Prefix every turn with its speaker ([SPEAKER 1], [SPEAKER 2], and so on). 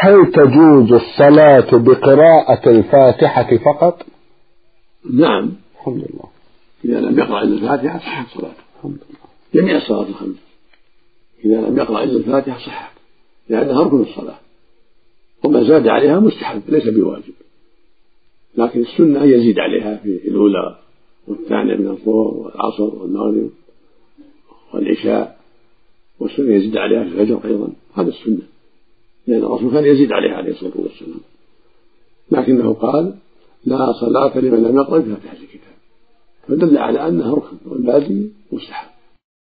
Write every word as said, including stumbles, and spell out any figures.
[SPEAKER 1] هل تجوز الصلاة بقراءة الفاتحة فقط؟
[SPEAKER 2] نعم
[SPEAKER 1] الحمد لله.
[SPEAKER 2] إذا لم يقرأ إلا الفاتحة صحت صلاته.
[SPEAKER 1] الحمد لله.
[SPEAKER 2] جميع الصلاة الخمس إذا لم يقرأ إلا الفاتحة صحت، لأنها ركن الصلاة، وما زاد عليها مستحب ليس بواجب، لكن السنة أن يزيد عليها في الأولى والثانية من الظهر والعصر والمغرب والعشاء، والسنة يزيد عليها في الفجر أيضا، هذا السنة، لأن الرسول كان يزيد عليها عليه الصلاة والسلام، لكنه قال لا صلاة لمن لم يقرأ بفاتحة الكتاب، فدل على أنها ركن والباقي مستحب.